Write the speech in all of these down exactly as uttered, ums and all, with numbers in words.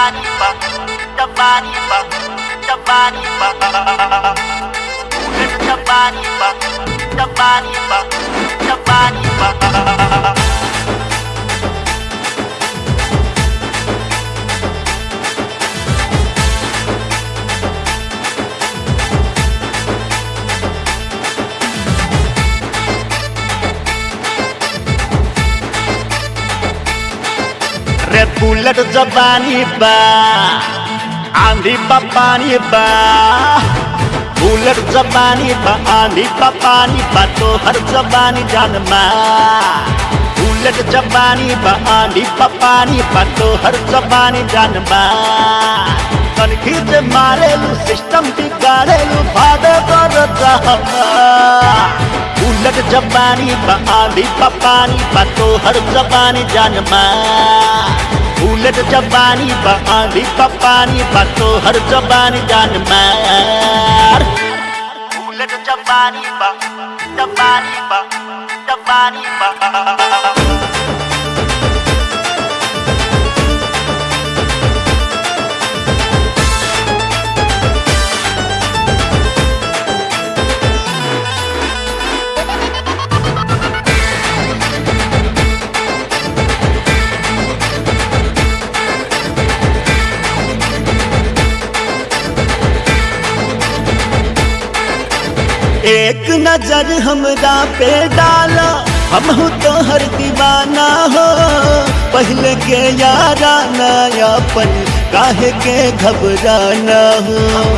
Jabani ba, Jabani ba, Jabani ba. Jabani ba, Jabani ba, Jabani ba. रे bullet जबानी बा आंधी पानी बा बुलेट जबानी बा आंधी पानी बा तो हर जबानी जानमा बुलेट जबानी बा आंधी पानी बा तो हर जबानी जानमा कनखी जे मारेलू सिस्टम बिगाड़ेलू भादे कर जहमा बुलेट जबानी बा आंधी पानी बा तो हर जबानी जानमा बुलेट जबानी बा आंधी पानी बा तो हर जबानी जानमा बुलेट जबानी बा जबानी बा जबानी बा एक नजर हमरा पे डाला हम तो हर दीवाना हो पहले के यारा नयापन काहे के घबराना हो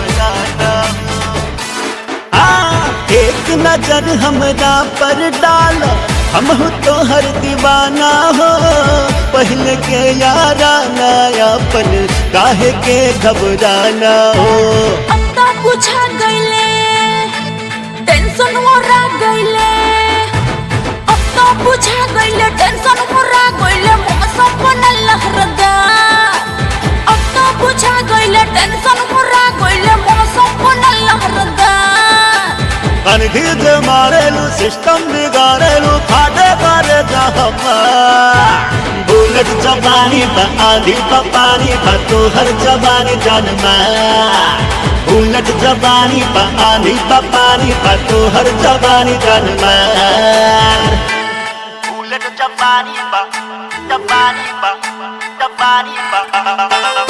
आ, एक नजर हमरा पर डाला हम तो हर दीवाना हो पहले के यारा नयापन काहे के घबराना हो अब तो पूछा गईले टेंशन मोरा गईले अब तो पूछा गईले टेंशन मोरा गईले मौसम बनल लहरदा अब तो पूछा गईले टेंशन मोरा गईले मौसम बनल लहरदा कनखी जे मारेलू सिस्टम बिगाड़ेलू फाटे करे जहमा बुलेट जबानी बा आंधी पानी बा तो हर जबानी जानमा बुलेट जबानी बा आंधी पानी बा तो हर जबानी जानमा बुलेट जबानी बा जबानी बा जबानी बा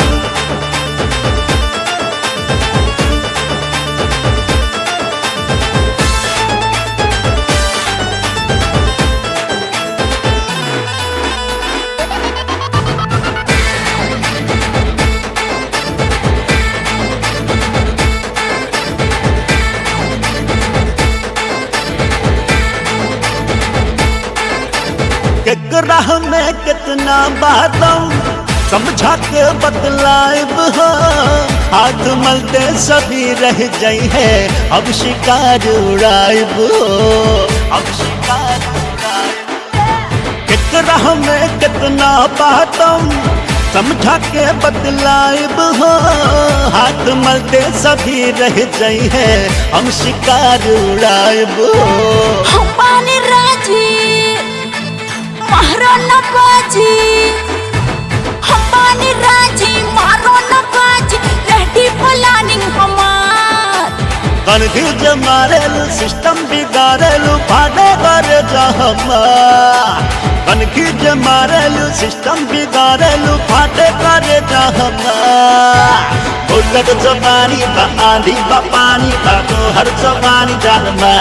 राह में कितना बातों समझा के बदलाइब हो हाथ मलते सभी रह जाई है अब शिकार उड़ाइब हो अब शिकार उड़ाइब एक राह में कितना बातों समझा के बदलाइब हो हाथ मलते सभी रह जाई है हम शिकार उड़ाइब हो हम पानी राजी मारो न बाजी हम पानी राजी मारो न बाजी रेडी प्लानिंग हमार कनखी जे मारेलू सिस्टम बिगाड़ेलू फाटे करे जहमा कनखी जे मारेलू सिस्टम बिगाड़ेलू फाटे करे जहमा बुलेट जबानी बा आंधी पानी बा तो हर जबानी जानमा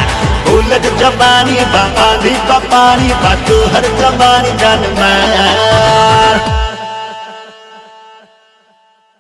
बुलेट जबानी बा आंधी पानी बा तो हर जबानी जानमा